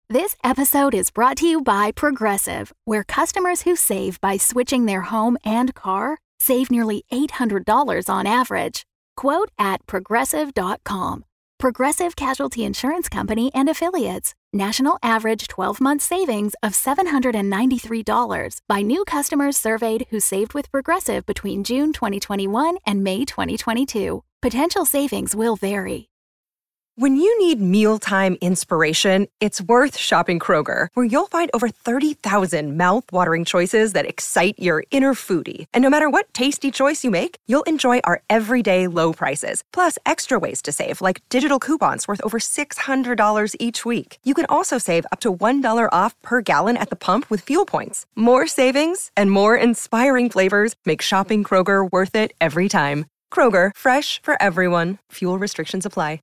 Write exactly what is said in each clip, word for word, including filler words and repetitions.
This episode is brought to you by Progressive, where customers who save by switching their home and car save nearly eight hundred dollars on average. Quote at progressive dot com. Progressive Casualty Insurance Company and Affiliates. National average twelve-month savings of seven hundred ninety-three dollars by new customers surveyed who saved with Progressive between June twenty twenty-one and May twenty twenty-two. Potential savings will vary. When you need mealtime inspiration, it's worth shopping Kroger, where you'll find over thirty thousand mouth-watering choices that excite your inner foodie. And no matter what tasty choice you make, you'll enjoy our everyday low prices, plus extra ways to save, like digital coupons worth over six hundred dollars each week. You can also save up to one dollar off per gallon at the pump with fuel points. More savings and more inspiring flavors make shopping Kroger worth it every time. Kroger, fresh for everyone. Fuel restrictions apply.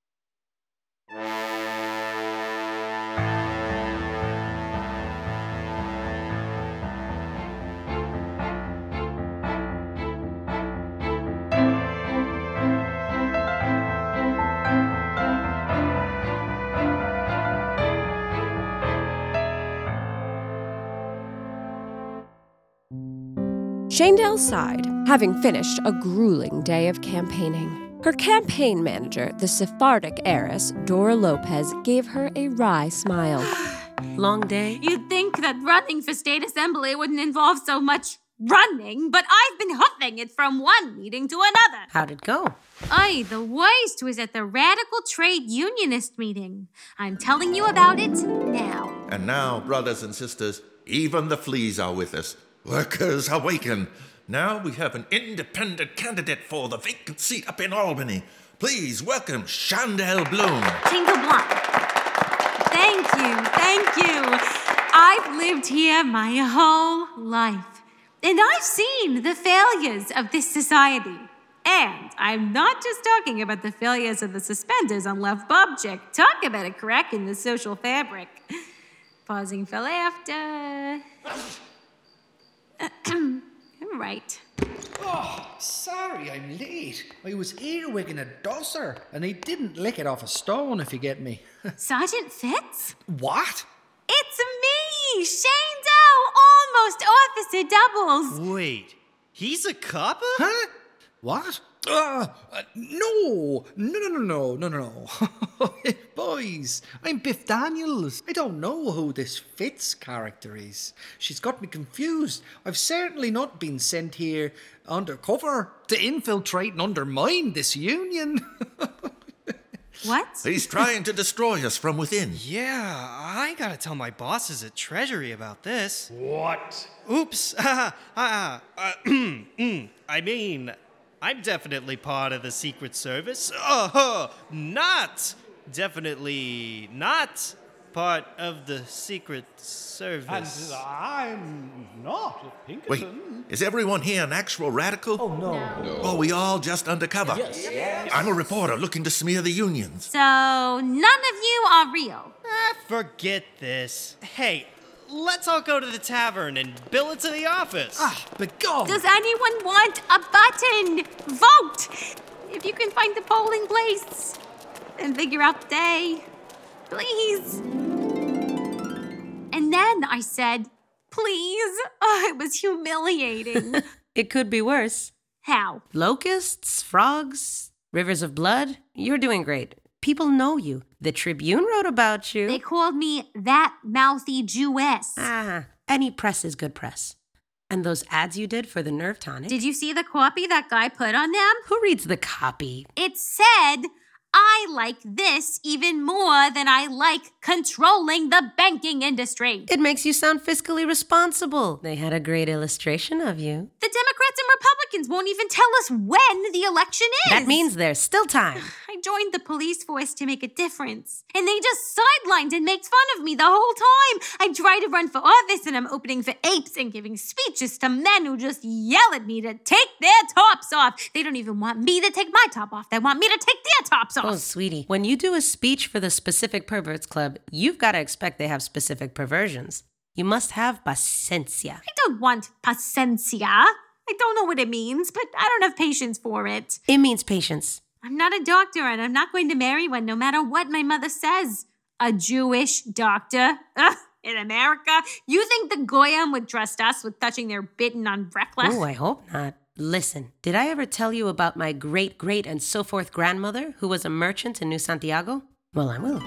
Shandell sighed, having finished a grueling day of campaigning. Her campaign manager, the Sephardic heiress, Dora Lopez, gave her a wry smile. Long day? You'd think that running for state assembly wouldn't involve so much running, but I've been huffing it from one meeting to another. How'd it go? Aye, the worst was at the Radical Trade Unionist meeting. I'm telling you about it now. And now, brothers and sisters, even the fleas are with us. Workers awaken. Now we have an independent candidate for the vacant seat up in Albany. Please welcome Shandell Bloom. Tingle Blum. Thank you, thank you. I've lived here my whole life, and I've seen the failures of this society. And I'm not just talking about the failures of the suspenders on left object. Talk about a crack in the social fabric. Pausing for laughter. Right. Oh, sorry I'm late. I was earwigging a dosser, and I didn't lick it off a stone, if you get me. Sergeant Fitz? What? It's me, Shane Doe, almost Officer Doubles. Wait, he's a copper? Huh? What? Uh, uh, no, no, no, no, no, no, no. Boys, I'm Biff Daniels. I don't know who this Fitz character is. She's got me confused. I've certainly not been sent here undercover to infiltrate and undermine this union. What? He's trying to destroy us from within. Yeah, I gotta tell my bosses at Treasury about this. What? Oops. uh, uh, I mean, I'm definitely part of the Secret Service. Uh, not, definitely not part of the Secret Service. And I'm not Pinkerton. Wait, is everyone here an actual radical? Oh, no. no. Oh, we all just undercover? Yes. yes. I'm a reporter looking to smear the unions. So, none of you are real. Ah, forget this. Hey, let's all go to the tavern and bill it to the office. Ah, but go. Does anyone want a button? Vote! If you can find the polling place and figure out the day, please. And then I said, please. Oh, it was humiliating. It could be worse. How? Locusts, frogs, rivers of blood. You're doing great. People know you. The Tribune wrote about you. They called me that mouthy Jewess. Ah, any press is good press. And those ads you did for the Nerve Tonic. Did you see the copy that guy put on them? Who reads the copy? It said, I like this even more than I like controlling the banking industry. It makes you sound fiscally responsible. They had a great illustration of you. The Democrats and Republicans won't even tell us when the election is. That means there's still time. I joined the police force to make a difference. And they just sidelined and made fun of me the whole time. I try to run for office and I'm opening for apes and giving speeches to men who just yell at me to take their tops off. They don't even want me to take my top off. They want me to take their tops off. Oh, sweetie, when you do a speech for the Specific Perverts Club, you've got to expect they have specific perversions. You must have paciencia. I don't want paciencia. I don't know what it means, but I don't have patience for it. It means patience. I'm not a doctor and I'm not going to marry one no matter what my mother says. A Jewish doctor? Ugh, in America? You think the Goyim would trust us with touching their bitten on reckless? Oh, I hope not. Listen, did I ever tell you about my great-great and so forth grandmother who was a merchant in New Santiago? Well, I will.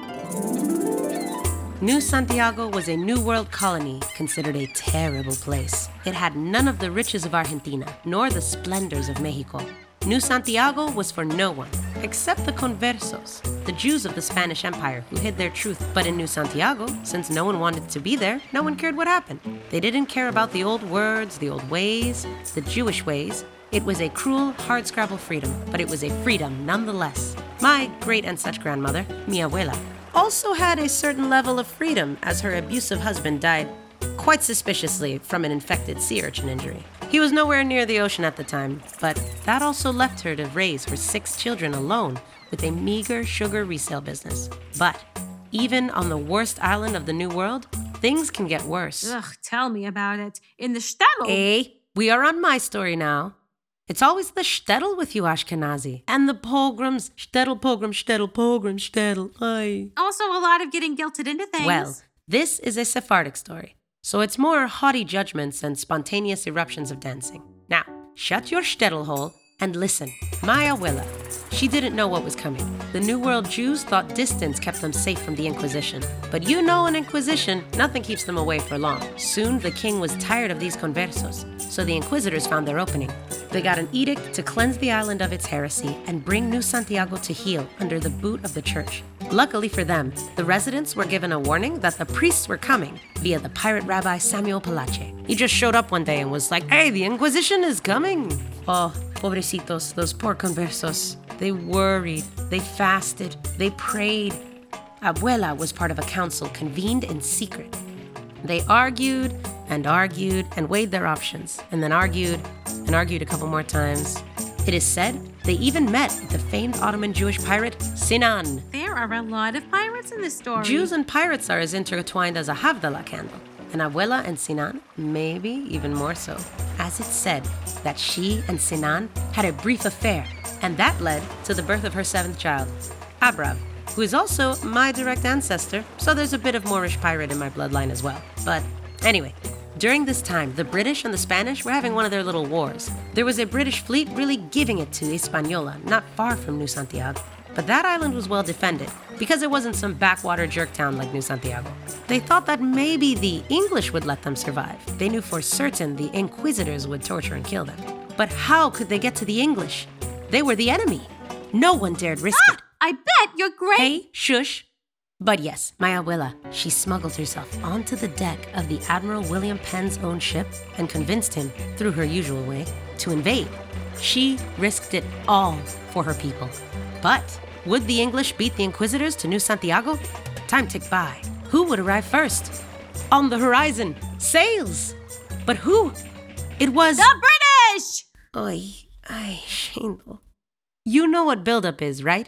New Santiago was a New World colony considered a terrible place. It had none of the riches of Argentina, nor the splendors of Mexico. New Santiago was for no one, except the conversos, the Jews of the Spanish Empire who hid their truth. But in New Santiago, since no one wanted to be there, no one cared what happened. They didn't care about the old words, the old ways, the Jewish ways. It was a cruel, hardscrabble freedom, but it was a freedom nonetheless. My great and such grandmother, mi abuela, also had a certain level of freedom as her abusive husband died quite suspiciously from an infected sea urchin injury. He was nowhere near the ocean at the time, but that also left her to raise her six children alone with a meager sugar resale business. But even on the worst island of the New World, things can get worse. Ugh, tell me about it. In the shtetl. Hey, we are on my story now. It's always the shtetl with you, Ashkenazi. And the pogroms. Shtetl, pogrom, shtetl, pogrom, shtetl. Aye. Also a lot of getting guilted into things. Well, this is a Sephardic story, so it's more haughty judgments and spontaneous eruptions of dancing. Now, shut your shtetl hole and listen. My abuela, she didn't know what was coming. The New World Jews thought distance kept them safe from the Inquisition. But you know an Inquisition, nothing keeps them away for long. Soon the king was tired of these conversos, so the Inquisitors found their opening. They got an edict to cleanse the island of its heresy and bring New Santiago to heel under the boot of the church. Luckily for them, the residents were given a warning that the priests were coming via the pirate rabbi Samuel Palache. He just showed up one day and was like, "Hey, the Inquisition is coming." Oh, pobrecitos, those poor conversos. They worried, they fasted, they prayed. Abuela was part of a council convened in secret. They argued and argued and weighed their options, and then argued and argued a couple more times. It is said they even met with the famed Ottoman Jewish pirate Sinan. There are a lot of pirates in this story. Jews and pirates are as intertwined as a Havdalah candle, and Abuela and Sinan, maybe even more so, as it's said that she and Sinan had a brief affair, and that led to the birth of her seventh child, Abrav, who is also my direct ancestor, so there's a bit of Moorish pirate in my bloodline as well. But anyway, during this time, the British and the Spanish were having one of their little wars. There was a British fleet really giving it to Hispaniola, not far from New Santiago. But that island was well defended, because it wasn't some backwater jerk town like New Santiago. They thought that maybe the English would let them survive. They knew for certain the Inquisitors would torture and kill them. But how could they get to the English? They were the enemy. No one dared risk ah, it. I bet you're great. Hey, shush. But yes, my abuela, she smuggled herself onto the deck of the Admiral William Penn's own ship and convinced him, through her usual way, to invade. She risked it all for her people. But would the English beat the Inquisitors to New Santiago? Time ticked by. Who would arrive first? On the horizon, sails. But who? It was... The British! Oy, ay, Shandel. You know what buildup is, right?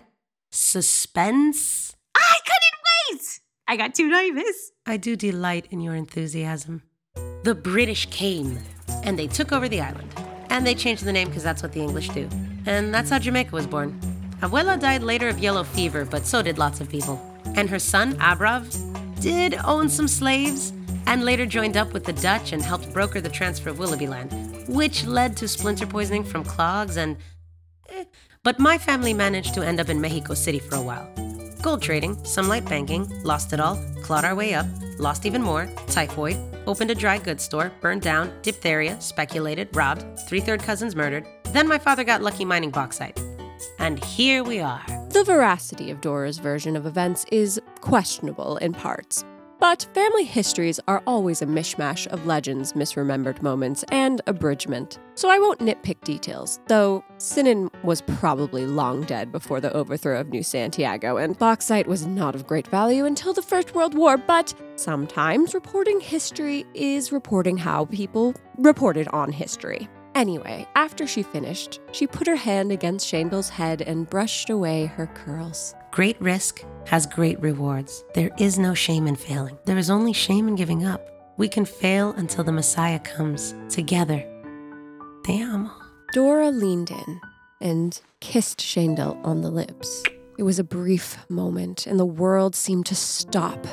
Suspense? I couldn't wait! I got too nervous. I do delight in your enthusiasm. The British came, and they took over the island. And they changed the name because that's what the English do. And that's how Jamaica was born. Abuela died later of yellow fever, but so did lots of people. And her son, Abrav, did own some slaves, and later joined up with the Dutch and helped broker the transfer of Willoughby land, which led to splinter poisoning from clogs and... Eh. But my family managed to end up in Mexico City for a while. Gold trading, some light banking, lost it all, clawed our way up, lost even more, typhoid, opened a dry goods store, burned down, diphtheria, speculated, robbed, three-third cousins murdered. Then my father got lucky mining bauxite. And here we are. The veracity of Dora's version of events is questionable in parts. But family histories are always a mishmash of legends, misremembered moments, and abridgment. So I won't nitpick details, though Sinan was probably long dead before the overthrow of New Santiago, and bauxite was not of great value until the First World War, but sometimes reporting history is reporting how people reported on history. Anyway, after she finished, she put her hand against Shandel's head and brushed away her curls. Great risk has great rewards. There is no shame in failing. There is only shame in giving up. We can fail until the Messiah comes, together. Te amo. Dora leaned in and kissed Shandel on the lips. It was a brief moment, and the world seemed to stop.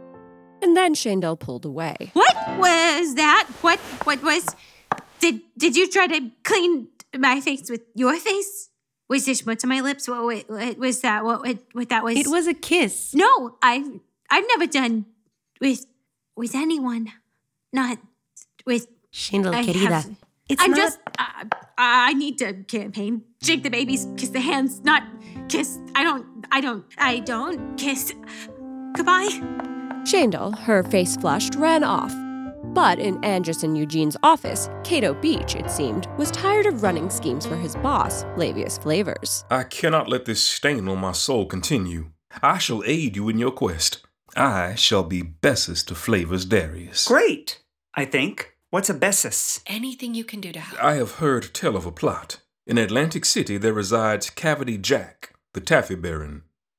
And then Shandell pulled away. What was that? What what was... Did did you try to clean my face with your face? Was there schmutz on my lips? What, what, what was that? What, what what that was? It was a kiss. No, I've I've never done with with anyone. Not with... Shandell, I querida. have- It's I'm not... just... Uh, I need to campaign. Shake the babies, kiss the hands, not kiss. I don't... I don't... I don't kiss. Goodbye. Shandell, her face flushed, ran off. But in Angus and Eugene's office, Cato Beach, it seemed, was tired of running schemes for his boss, Lavius Flavors. I cannot let this stain on my soul continue. I shall aid you in your quest. I shall be Bessus to Flavors Darius. Great, I think. What's a Bessus? Anything you can do to help. I have heard tell of a plot. In Atlantic City there resides Cavity Jack, the Taffy Baron.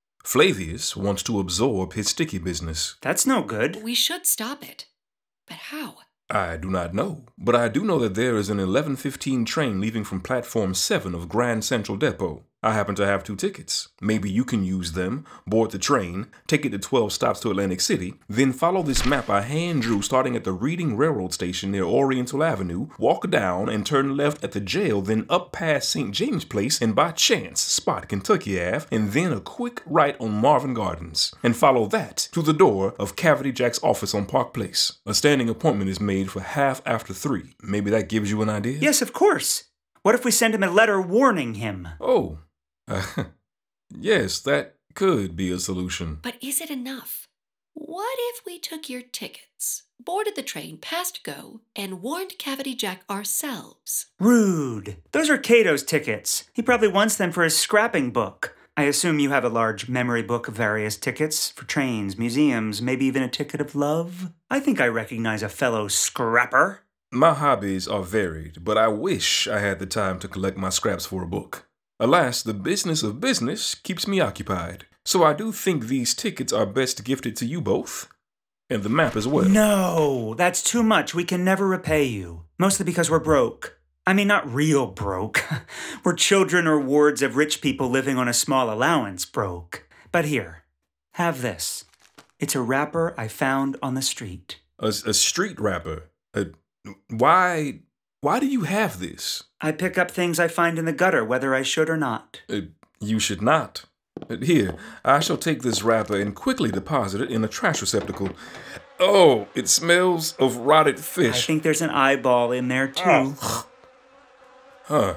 Flavius wants to absorb his sticky business. That's no good. We should stop it. But how? I do not know, but I do know that there is an eleven fifteen train leaving from Platform seven of Grand Central Depot. I happen to have two tickets. Maybe you can use them, board the train, take it to twelve stops to Atlantic City, then follow this map I hand drew starting at the Reading Railroad Station near Oriental Avenue, walk down and turn left at the jail, then up past Saint James Place and by chance spot Kentucky Avenue, and then a quick right on Marvin Gardens, and follow that to the door of Cavity Jack's office on Park Place. A standing appointment is made for half after three. Maybe that gives you an idea? Yes, of course. What if we send him a letter warning him? Oh. Uh, yes, that could be a solution. But is it enough? What if we took your tickets, boarded the train past Go, and warned Cavity Jack ourselves? Rude. Those are Cato's tickets. He probably wants them for his scrapping book. I assume you have a large memory book of various tickets for trains, museums, maybe even a ticket of love. I think I recognize a fellow scrapper. My hobbies are varied, but I wish I had the time to collect my scraps for a book. Alas, the business of business keeps me occupied. So I do think these tickets are best gifted to you both. And the map as well. No, that's too much. We can never repay you. Mostly because we're broke. I mean, not real broke. We're children or wards of rich people living on a small allowance broke. But here, have this. It's a wrapper I found on the street. A, a street wrapper? Uh, why... Why do you have this? I pick up things I find in the gutter, whether I should or not. Uh, you should not. Uh, here, I shall take this wrapper and quickly deposit it in a trash receptacle. Oh, it smells of rotted fish. I think there's an eyeball in there, too. Oh. Huh.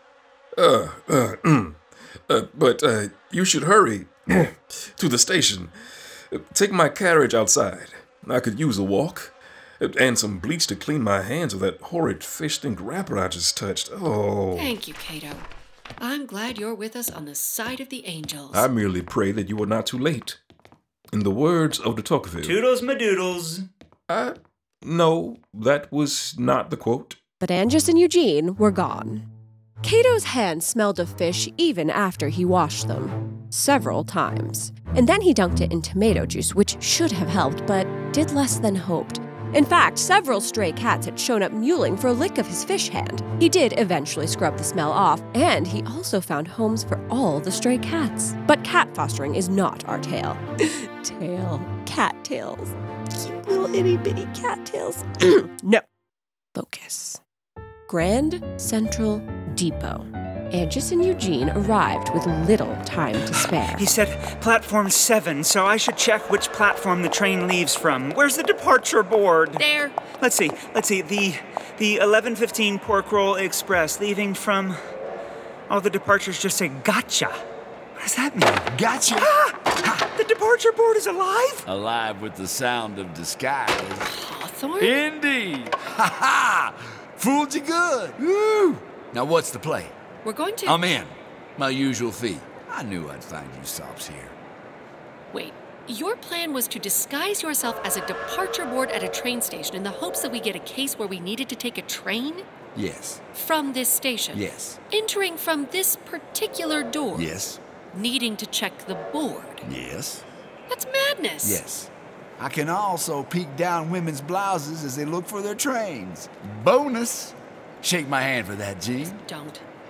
Uh, uh, mm. uh, but, uh, you should hurry to the station. Uh, take my carriage outside. I could use a walk. And some bleach to clean my hands of that horrid fish-stink wrapper I just touched. Oh. Thank you, Cato. I'm glad you're with us on the side of the angels. I merely pray that you are not too late. In the words of de Tocqueville. Toodles madoodles. Uh, no, that was not the quote. But Angus and Eugene were gone. Cato's hands smelled of fish even after he washed them. Several times. And then he dunked it in tomato juice, which should have helped, but did less than hoped. In fact, several stray cats had shown up mewling for a lick of his fish hand. He did eventually scrub the smell off, and he also found homes for all the stray cats. But cat fostering is not our tale. Tail. Cat tails. Cute little itty-bitty cat tails. No. Focus. Grand Central Depot. Angus and Eugene arrived with little time to spare. He said platform seven, so I should check which platform the train leaves from. Where's the departure board? There. Let's see. Let's see. The the eleven fifteen Pork Roll Express leaving from... Oh, the departures just say gotcha. What does that mean? Gotcha. Ah! The departure board is alive? Alive with the sound of disguise. Hawthorne? Indeed. Ha ha! Fooled you good. Woo! Now what's the play? We're going to... I'm in. My usual fee. I knew I'd find you sops here. Wait, your plan was to disguise yourself as a departure board at a train station in the hopes that we get a case where we needed to take a train? Yes. From this station? Yes. Entering from this particular door? Yes. Needing to check the board? Yes. That's madness. Yes. I can also peek down women's blouses as they look for their trains. Bonus! Shake my hand for that, Gene. Don't.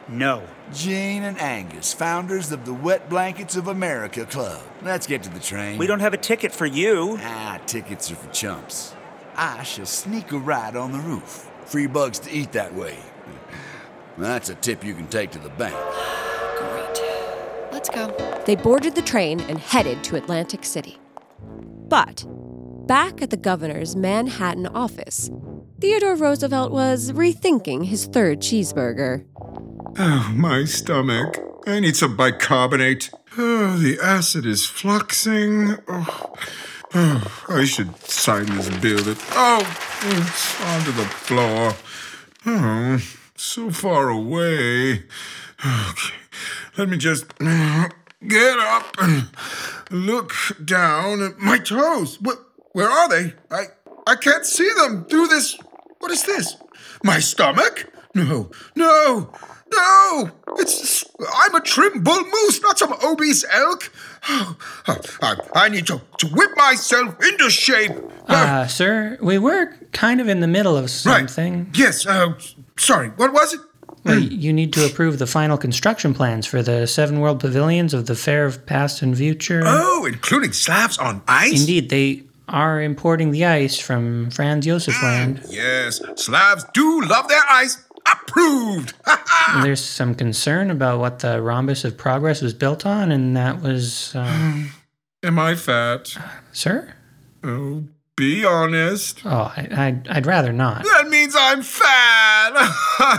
No. Gene and Angus, founders of the Wet Blankets of America Club. Let's get to the train. We don't have a ticket for you. Ah, tickets are for chumps. I shall sneak a ride on the roof. Free bugs to eat that way. That's a tip you can take to the bank. Great. Let's go. They boarded the train and headed to Atlantic City. But back at the governor's Manhattan office, Theodore Roosevelt was rethinking his third cheeseburger. Oh, my stomach. I need some bicarbonate. Oh, the acid is fluxing. Oh, oh, I should sign this bill. That, oh, it's onto the floor. Oh, so far away. Okay, let me just get up and look down at my toes. Where, where are they? I, I can't see them through this. What is this? My stomach? No, no. No! It's I'm a trim bull moose, not some obese elk. Oh, I, I need to, to whip myself into shape. Uh, sir, we were kind of in the middle of something. Right. Yes, uh, sorry, what was it? Well, you need to approve the final construction plans for the seven world pavilions of the Fair of Past and Future. Oh, including slabs on ice? Indeed, they are importing the ice from Franz Josef Land. Mm, yes, slabs do love their ice. Approved! There's some concern about what the rhombus of progress was built on, and that was... Uh... Am I fat? Uh, sir? Oh, be honest. Oh, I, I'd, I'd rather not. That means I'm fat!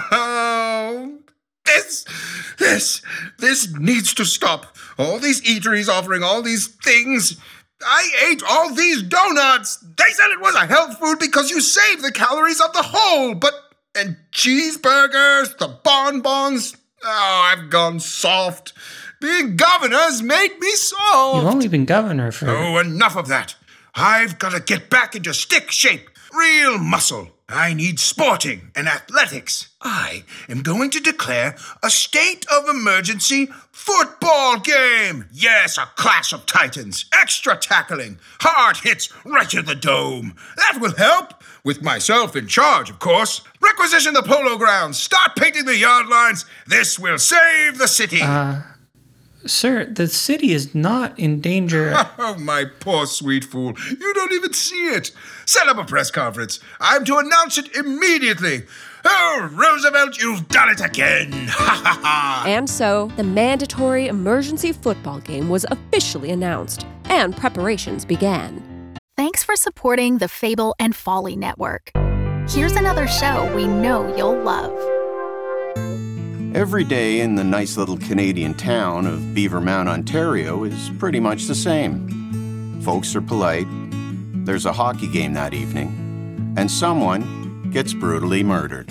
this, this, this needs to stop. All these eateries offering all these things. I ate all these donuts. They said it was a health food because you save the calories of the whole, but... And cheeseburgers, the bonbons. Oh, I've gone soft. Being governor's made me soft. You've only been governor for... Oh, enough of that. I've got to get back into stick shape. Real muscle. I need sporting and athletics. I am going to declare a state of emergency football game. Yes, a clash of titans. Extra tackling. Hard hits right to the dome. That will help. With myself in charge, of course. Requisition the polo grounds. Start painting the yard lines. This will save the city. Uh, sir, the city is not in danger. Oh, my poor sweet fool. You don't even see it. Set up a press conference. I'm to announce it immediately. Oh, Roosevelt, you've done it again. Ha ha ha. And so, the mandatory emergency football game was officially announced, and preparations began. Thanks for supporting the Fable and Folly Network. Here's another show we know you'll love. Every day in the nice little Canadian town of Beavermount, Ontario is pretty much the same. Folks are polite, there's a hockey game that evening, and someone gets brutally murdered.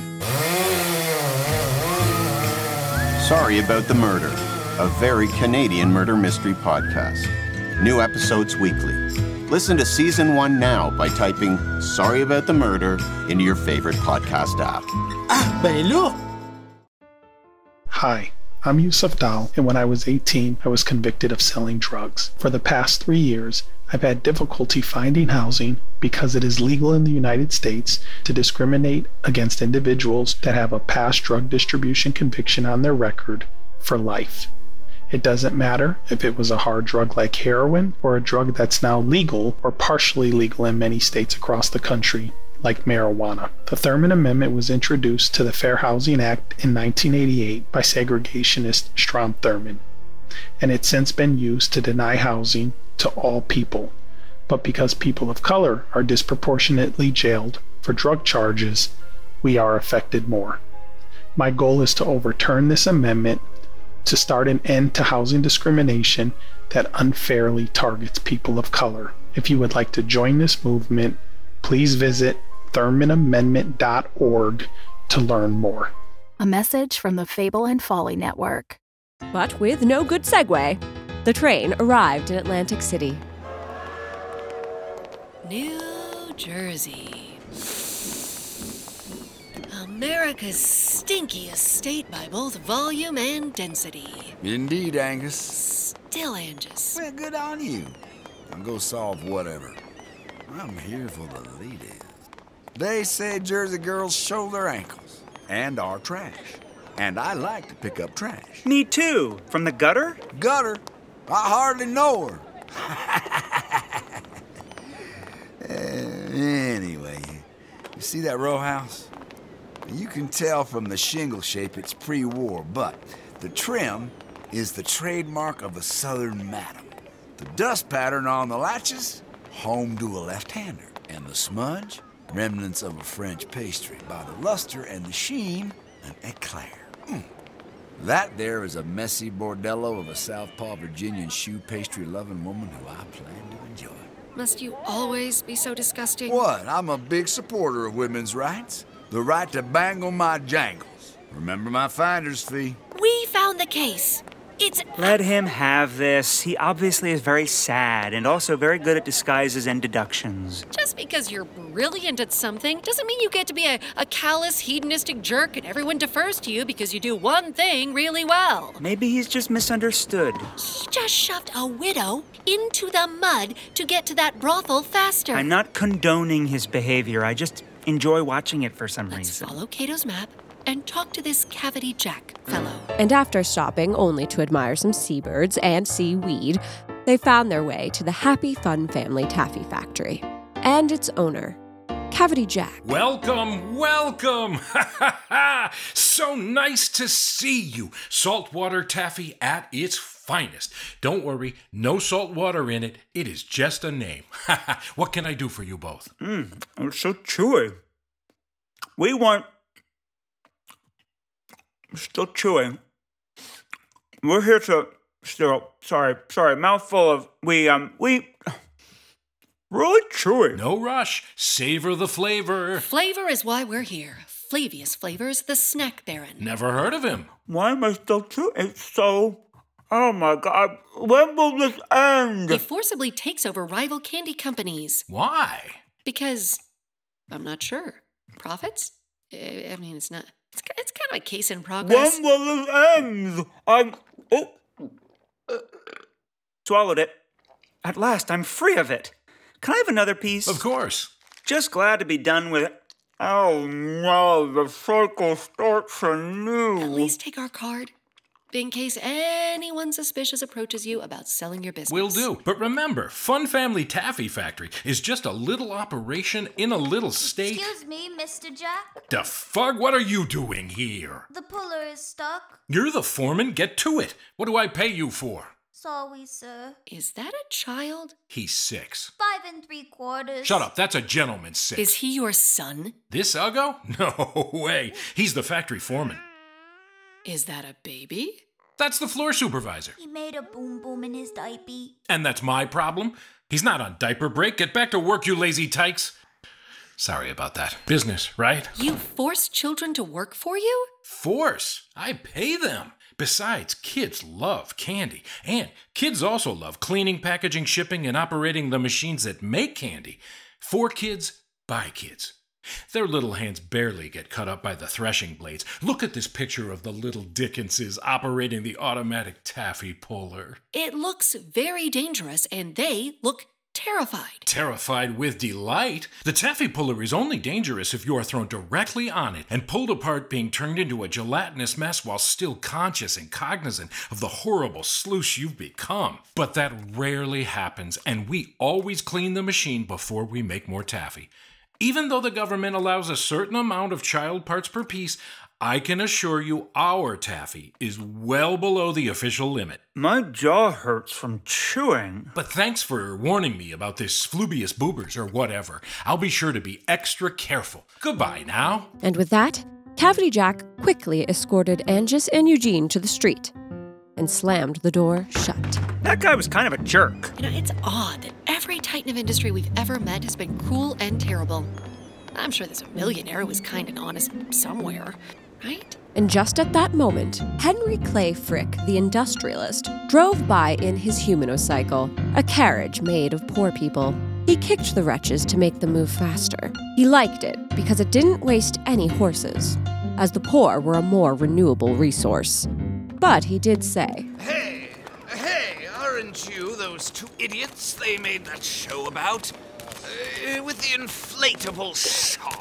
Sorry About the Murder, a very Canadian murder mystery podcast. New episodes weekly. Listen to Season one now by typing Sorry About the Murder into your favorite podcast app. Ah, ben look! Hi, I'm Yusuf Dal, and when I was eighteen, I was convicted of selling drugs. For the past three years, I've had difficulty finding housing because it is legal in the United States to discriminate against individuals that have a past drug distribution conviction on their record for life. It doesn't matter if it was a hard drug like heroin or a drug that's now legal or partially legal in many states across the country, like marijuana. The Thurman Amendment was introduced to the Fair Housing Act in nineteen eighty-eight by segregationist Strom Thurmond, and it's since been used to deny housing to all people. But because people of color are disproportionately jailed for drug charges, we are affected more. My goal is to overturn this amendment to start an end to housing discrimination that unfairly targets people of color. If you would like to join this movement, please visit thurman amendment dot org to learn more. A message from the Fable and Folly Network. But with no good segue, the train arrived in Atlantic City. New Jersey. America's stinkiest state by both volume and density. Indeed, Angus. Still Angus. Well, good on you. I'll go solve whatever. I'm here for the ladies. They say Jersey girls show their ankles and are trash. And I like to pick up trash. Me too. From the gutter? Gutter? I hardly know her. uh, anyway, you see that row house? You can tell from the shingle shape it's pre-war, but the trim is the trademark of the Southern Madam. The dust pattern on the latches, home to a left-hander. And the smudge, remnants of a French pastry. By the luster and the sheen, an eclair. Mm. That there is a messy bordello of a Southpaw Virginian shoe pastry-loving woman who I plan to enjoy. Must you always be so disgusting? What? I'm a big supporter of women's rights. The right to bangle my jangles. Remember my finder's fee. We found the case. It's... Let him have this. He obviously is very sad and also very good at disguises and deductions. Just because you're brilliant at something doesn't mean you get to be a, a callous, hedonistic jerk and everyone defers to you because you do one thing really well. Maybe he's just misunderstood. He just shoved a widow into the mud to get to that brothel faster. I'm not condoning his behavior. I just enjoy watching it for some Let's reason. follow Cato's map and talk to this Cavity Jack fellow. And after stopping only to admire some seabirds and seaweed, they found their way to the Happy Fun Family Taffy Factory and its owner, Cavity Jack. Welcome, welcome! So nice to see you. Saltwater taffy at its finest. Don't worry, no salt water in it. It is just a name. What can I do for you both? Mmm, it's so chewy. We want... Still chewing. We're here to... Still, sorry, sorry, mouthful of... We, um, we... Really chewy. No rush. Savor the flavor. Flavor is why we're here. Flavius Flavors, the snack baron. Never heard of him. Why am I still chewing? It's so... Oh my God, when will this end? He forcibly takes over rival candy companies. Why? Because... I'm not sure. Profits? I mean, it's not... It's, it's kind of a case in progress. When will this end? I'm... Oh. Uh, swallowed it. At last, I'm free of it. Can I have another piece? Of course. Just glad to be done with it. Oh no, the cycle starts anew. At least take our card. In case anyone suspicious approaches you about selling your business. Will do. But remember, Fun Family Taffy Factory is just a little operation in a little state. Excuse me, Mister Jack. The fuck? What are you doing here? The puller is stuck. You're the foreman. Get to it. What do I pay you for? Sorry, sir. Is that a child? He's six. Five and three quarters. Shut up. That's a gentleman's six. Is he your son? This Uggo? No way. He's the factory foreman. Is that a baby? That's the floor supervisor. He made a boom boom in his diaper. And that's my problem? He's not on diaper break. Get back to work, you lazy tykes. Sorry about that. Business, right? You force children to work for you? Force? I pay them. Besides, kids love candy. And kids also love cleaning, packaging, shipping, and operating the machines that make candy. For kids, by kids. Their little hands barely get cut up by the threshing blades. Look at this picture of the little Dickenses operating the automatic taffy puller. It looks very dangerous, and they look terrified. Terrified with delight? The taffy puller is only dangerous if you are thrown directly on it and pulled apart, being turned into a gelatinous mess while still conscious and cognizant of the horrible sloosh you've become. But that rarely happens, and we always clean the machine before we make more taffy. Even though the government allows a certain amount of child parts per piece, I can assure you our taffy is well below the official limit. My jaw hurts from chewing. But thanks for warning me about this flubius boobers or whatever. I'll be sure to be extra careful. Goodbye now. And with that, Cavity Jack quickly escorted Angus and Eugene to the street and slammed the door shut. That guy was kind of a jerk. You know, it's odd that every titan of industry we've ever met has been cruel and terrible. I'm sure there's a millionaire who was kind and honest somewhere, right? And just at that moment, Henry Clay Frick, the industrialist, drove by in his humanocycle, a carriage made of poor people. He kicked the wretches to make them move faster. He liked it because it didn't waste any horses, as the poor were a more renewable resource. But he did say, Hey, hey, aren't you those two idiots they made that show about? Uh, with the inflatable shark.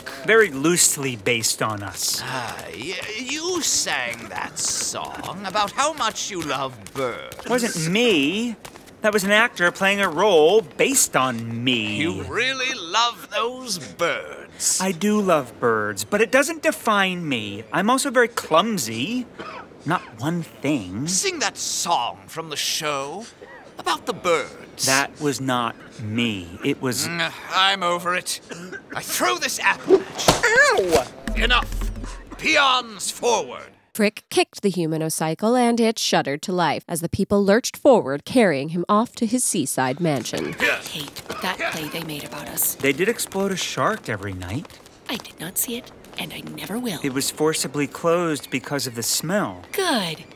Very loosely based on us. Ah, y- you sang that song about how much you love birds. It wasn't me. That was an actor playing a role based on me. You really love those birds. I do love birds, but it doesn't define me. I'm also very clumsy. Not one thing. Sing that song from the show about the birds. That was not me. It was... Mm, I'm over it. I throw this apple at you. Ew! Enough. Peons forward. Frick kicked the humanocycle and it shuddered to life as the people lurched forward, carrying him off to his seaside mansion. I hate that play they made about us. They did explode a shark every night. I did not see it, and I never will. It was forcibly closed because of the smell. Good.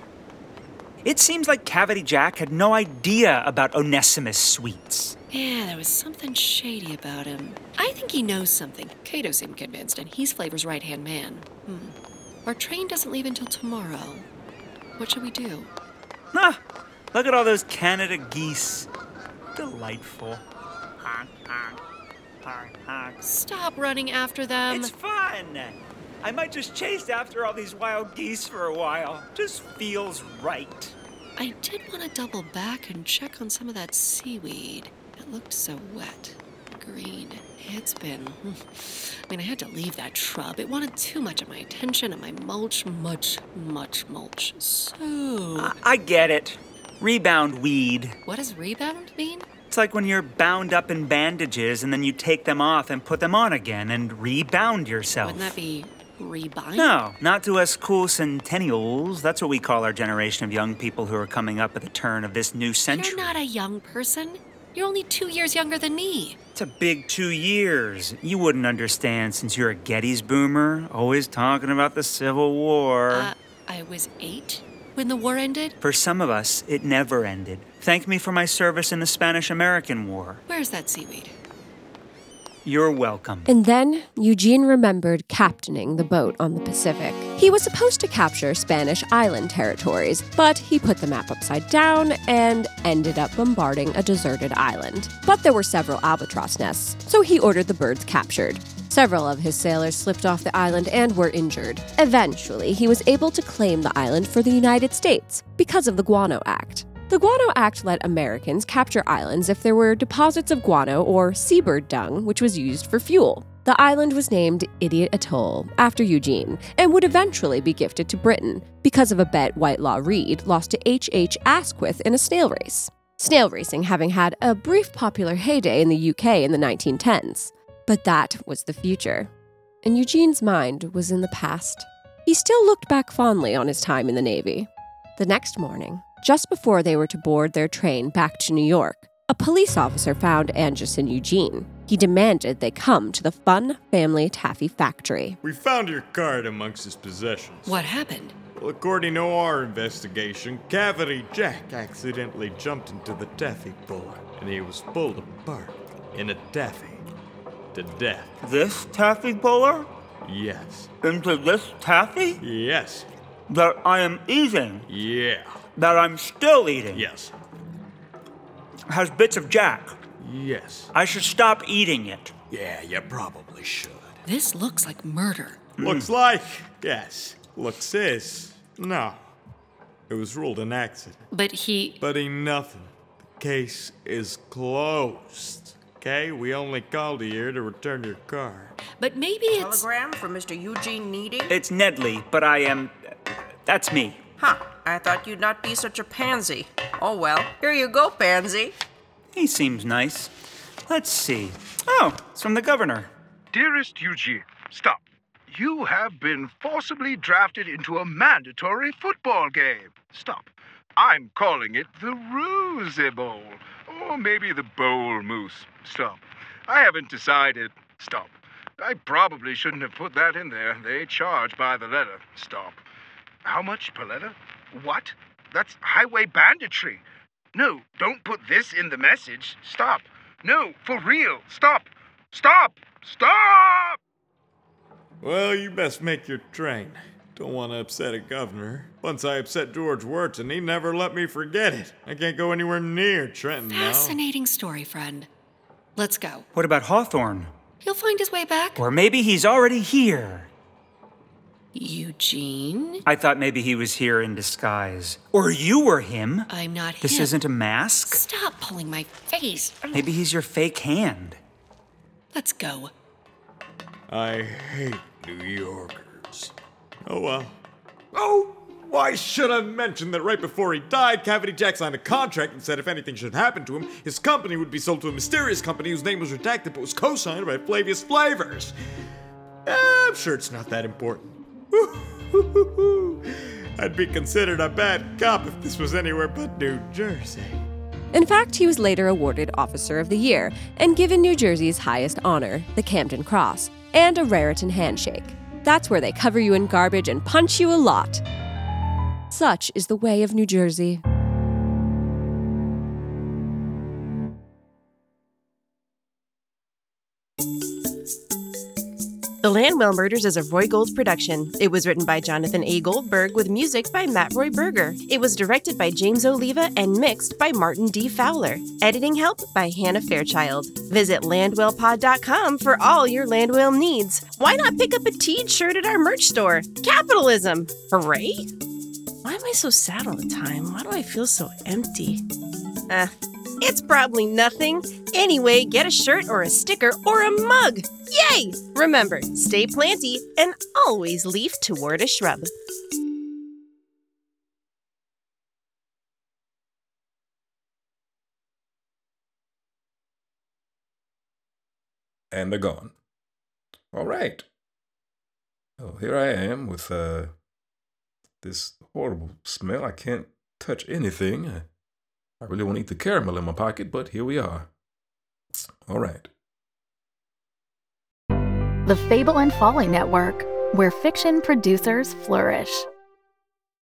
It seems like Cavity Jack had no idea about Onesimus sweets. Yeah, there was something shady about him. I think he knows something. Kato seemed convinced, and he's Flavor's right-hand man. Hmm. Our train doesn't leave until tomorrow. What should we do? Ah, look at all those Canada geese. Delightful. Honk, honk, honk, honk. Stop running after them. It's fun. I might just chase after all these wild geese for a while. Just feels right. I did want to double back and check on some of that seaweed. It looked so wet. Green. It's been... I mean, I had to leave that shrub. It wanted too much of my attention and my mulch. Much, much mulch. So... I, I get it. Rebound weed. What does rebound mean? It's like when you're bound up in bandages and then you take them off and put them on again and rebound yourself. Wouldn't that be rebind? No, not to us cool centennials. That's what we call our generation of young people who are coming up at the turn of this new century. You're not a young person. You're only two years younger than me. It's a big two years. You wouldn't understand since you're a Gettys boomer, always talking about the Civil War. Uh, I was eight when the war ended. For some of us, it never ended. Thank me for my service in the Spanish-American War. Where's that seaweed? You're welcome. And then Eugene remembered captaining the boat on the Pacific. He was supposed to capture Spanish island territories, but he put the map upside down and ended up bombarding a deserted island. But there were several albatross nests, so he ordered the birds captured. Several of his sailors slipped off the island and were injured. Eventually, he was able to claim the island for the United States because of the Guano Act. The Guano Act let Americans capture islands if there were deposits of guano or seabird dung, which was used for fuel. The island was named Idiot Atoll after Eugene and would eventually be gifted to Britain because of a bet Whitelaw Reid lost to H H Asquith in a snail race. Snail racing having had a brief popular heyday in the U K in the nineteen tens. But that was the future. And Eugene's mind was in the past. He still looked back fondly on his time in the Navy. The next morning, just before they were to board their train back to New York, a police officer found Angus and Eugene. He demanded they come to the Fun Family Taffy Factory. We found your card amongst his possessions. What happened? Well, according to our investigation, Cavity Jack accidentally jumped into the taffy puller, and he was pulled apart in a taffy to death. This taffy puller? Yes. Into this taffy? Yes. That I am eating? Yeah. That I'm still eating? Yes. Has bits of Jack? Yes. I should stop eating it. Yeah, you probably should. This looks like murder. Mm. Looks like, yes. Looks is, no. It was ruled an accident. But he... But he nothing. The case is closed. Okay? We only called you here to return your card. But maybe it's... Telegram from Mister Eugene Needy? It's Nedley, but I am... That's me. Huh. I thought you'd not be such a pansy. Oh well, here you go, pansy. He seems nice. Let's see. Oh, it's from the governor. Dearest Eugene, stop. You have been forcibly drafted into a mandatory football game. Stop. I'm calling it the Rose Bowl. Or maybe the Bowl Moose. Stop. I haven't decided. Stop. I probably shouldn't have put that in there. They charge by the letter. Stop. How much per letter? What? That's highway banditry. No, don't put this in the message. Stop. No, for real. Stop. Stop. Stop! Well, you best make your train. Don't want to upset a governor. Once I upset George Wirtz, and he never let me forget it. I can't go anywhere near Trenton now. Fascinating story, friend. Let's go. What about Hawthorne? He'll find his way back. Or maybe he's already here. Eugene? I thought maybe he was here in disguise. Or you were him. I'm not him. This isn't a mask. Stop pulling my face. Maybe he's your fake hand. Let's go. I hate New Yorkers. Oh well. Oh, why should I mention that right before he died, Cavity Jack signed a contract and said if anything should happen to him, his company would be sold to a mysterious company whose name was redacted but was co-signed by Flavius Flavors. Eh, I'm sure it's not that important. I'd be considered a bad cop if this was anywhere but New Jersey. In fact, he was later awarded Officer of the Year and given New Jersey's highest honor, the Camden Cross, and a Raritan handshake. That's where they cover you in garbage and punch you a lot. Such is the way of New Jersey. The Landwell Murders is a Roy Gold production. It was written by Jonathan A. Goldberg with music by Matt Roy Berger. It was directed by James Oliva and mixed by Martin D. Fowler. Editing help by Hannah Fairchild. Visit landwell pod dot com for all your Landwell needs. Why not pick up a Teed shirt at our merch store? Capitalism! Hooray! Why am I so sad all the time? Why do I feel so empty? Uh, it's probably nothing. Anyway, get a shirt or a sticker or a mug. Yay! Remember, stay planty and always leaf toward a shrub. And they're gone. All right. Oh, here I am with uh, this horrible smell. I can't touch anything. I, I really want to eat the caramel in my pocket, but here we are. All right. The Fable and Folly Network, where fiction producers flourish.